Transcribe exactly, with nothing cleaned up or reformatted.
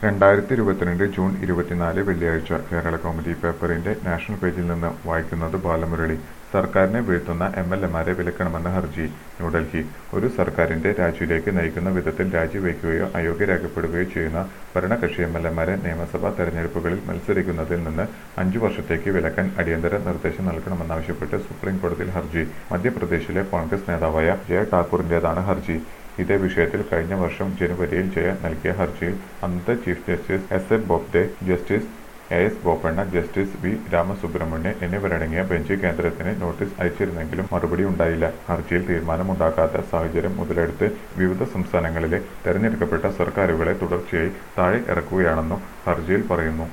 രണ്ടായിരത്തി ഇരുപത്തിരണ്ട് ജൂൺ ഇരുപത്തിനാല് വെള്ളിയാഴ്ച കേരളകൗമുദി പേപ്പറിന്റെ നാഷണൽ പേജിൽ നിന്ന് വായിക്കുന്നത് ബാലമുരളി. സർക്കാരിനെ വീഴ്ത്തുന്ന എം എൽ എമാരെ വിലക്കണമെന്ന ഹർജി. ന്യൂഡൽഹി. ഒരു സർക്കാരിന്റെ രാജിയിലേക്ക് നയിക്കുന്ന വിധത്തിൽ രാജിവെക്കുകയോ അയോഗ്യരാക്കപ്പെടുകയോ ചെയ്യുന്ന ഭരണകക്ഷി എം എൽ എമാരെ നിയമസഭാ തെരഞ്ഞെടുപ്പുകളിൽ മത്സരിക്കുന്നതിൽ നിന്ന് അഞ്ചു വർഷത്തേക്ക് വിലക്കാൻ അടിയന്തര നിർദ്ദേശം നൽകണമെന്നാവശ്യപ്പെട്ട് സുപ്രീം കോടതിയിൽ ഹർജി. മധ്യപ്രദേശിലെ കോൺഗ്രസ് നേതാവായ ജയ ഠാക്കൂറിന്റേതാണ് ഹർജി. ഇതേ വിഷയത്തിൽ കഴിഞ്ഞ വർഷം ജനുവരിയിൽ ജയ നൽകിയ ഹർജിയിൽ അന്നത്തെ chief justice S A Bobde, justice A S Bopanna, justice V Ramasubramanian എന്നിവരടങ്ങിയ ബെഞ്ച് കേന്ദ്രത്തിന് നോട്ടീസ് അയച്ചിരുന്നെങ്കിലും മറുപടി ഉണ്ടായില്ല. ഹർജിയിൽ തീരുമാനമുണ്ടാകാത്ത സാഹചര്യം മുതലെടുത്ത് വിവിധ സംസ്ഥാനങ്ങളിലെ തെരഞ്ഞെടുക്കപ്പെട്ട സർക്കാരുകളെ തുടർച്ചയായി താഴെ ഇറക്കുകയാണെന്നും ഹർജിയിൽ പറയുന്നു.